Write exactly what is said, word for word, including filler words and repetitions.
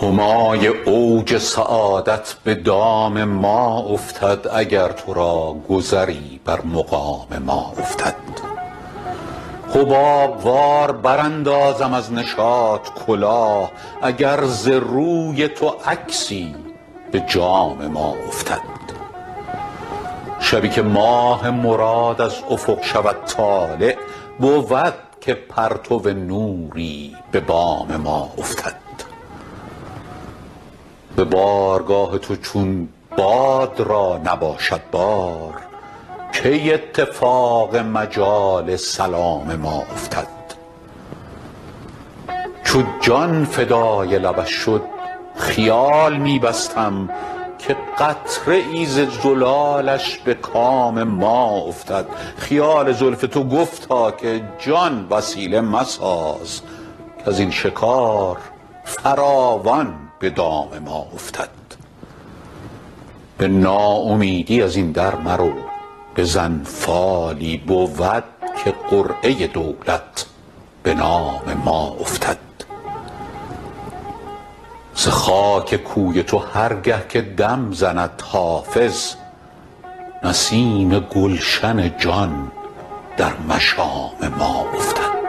همای اوج سعادت به دام ما افتد، اگر تو را گذری بر مقام ما افتد. حباب وار براندازم از نشاط کلاه، اگر ز روی تو عکسی به جام ما افتد. شبی که ماه مراد از افق شود طالع، بود که پرتو نوری به بام ما افتد. به بارگاه تو چون باد را نباشد بار، کی اتفاق مجال سلام ما افتد. چو جان فدای لبش شد خیال می بستم، که قطره ای ز زلالش به کام ما افتد. خیال زلف تو گفتا که جان وسیله مساز، کز این شکار فراوان به دام ما افتد. به ناامیدی از این در مرو، بزن فالی، بود که قرعه دولت به نام ما افتد. ز خاک کوی تو هرگه که دم زند حافظ، نسیم گلشن جان در مشام ما افتد.